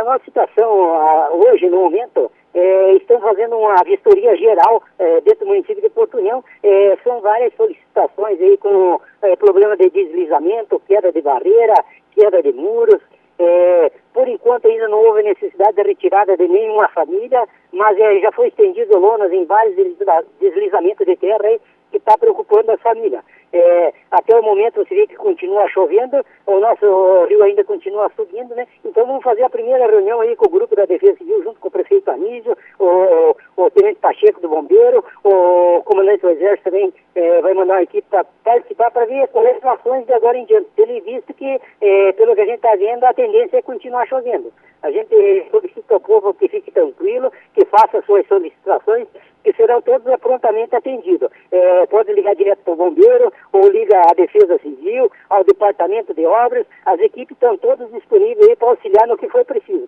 nossa situação hoje, no momento, estamos fazendo uma vistoria geral dentro do município de Porto União. São várias solicitações aí com problema de deslizamento, queda de barreira, queda de muros. Por enquanto ainda não houve necessidade de retirada de nenhuma família, mas já foi estendido lonas em vários deslizamentos de terra aí, que está preocupando a família. Até o momento você vê que continua chovendo, o nosso rio ainda continua subindo, né? Então vamos fazer a primeira reunião aí com o grupo da Defesa Civil, junto com o prefeito Anísio, o tenente Pacheco do Bombeiro, o comandante do Exército também vai mandar uma equipe para participar, para ver as ações de agora em diante, tendo visto que, pelo que a gente está vendo, a tendência é continuar chovendo. A gente solicita ao povo que fique tranquilo, que faça suas solicitações, que serão todos prontamente atendidos. Pode ligar direto para o bombeiro, ou liga à Defesa Civil, ao Departamento de Obras. As equipes estão todas disponíveis aí para auxiliar no que for preciso.